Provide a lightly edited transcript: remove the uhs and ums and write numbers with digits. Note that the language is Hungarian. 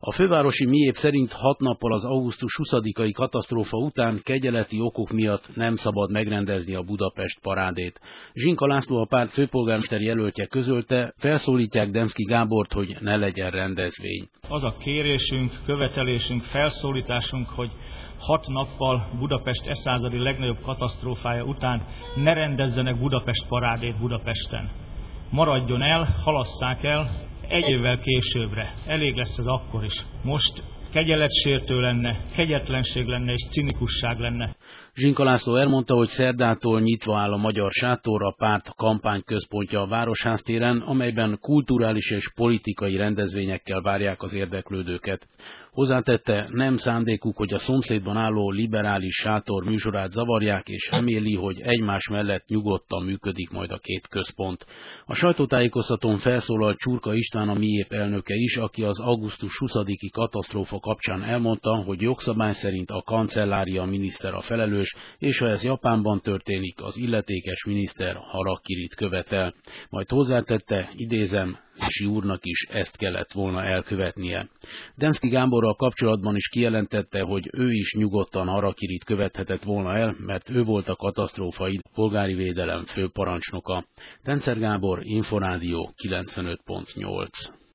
A fővárosi MIÉP szerint 6 nappal az augusztus 20-ai katasztrófa után kegyeleti okok miatt nem szabad megrendezni a Budapest parádét. Zsinka László, a párt főpolgármester jelöltje közölte, felszólítják Demszky Gábort, hogy ne legyen rendezvény. Az a kérésünk, követelésünk, felszólításunk, hogy 6 nappal Budapest eszázadi legnagyobb katasztrófája után ne rendezzenek Budapest parádét Budapesten. Maradjon el, halasszák el, egy évvel későbbre. Elég lesz ez akkor is. Most kegyeletsértő lenne, kegyetlenség lenne és cinikusság lenne. Zsinka László elmondta, hogy szerdától nyitva áll a Magyar Sátor, a párt kampányközpontja a Városház téren, amelyben kulturális és politikai rendezvényekkel várják az érdeklődőket. Hozzátette, nem szándékuk, hogy a szomszédban álló liberális sátor műsorát zavarják, és reméli, hogy egymás mellett nyugodtan működik majd a két központ. A sajtótájékoztatón felszólalt Csurka István, a MIÉP elnöke is, aki az augusztus 20-i katasztrófa kapcsán elmondta, hogy jogszabály szerint a kancellária miniszter a felelős, és ha ez Japánban történik, az illetékes miniszter harakirit követel. Majd hozzátette, idézem, Zisi úrnak is ezt kellett volna elkövetnie. Demszky Gáborral kapcsolatban is kijelentette, hogy ő is nyugodtan harakirit követhetett volna el, mert ő volt a katasztrófai polgári védelem főparancsnoka. Dencer Gábor, Inforádió 95.8.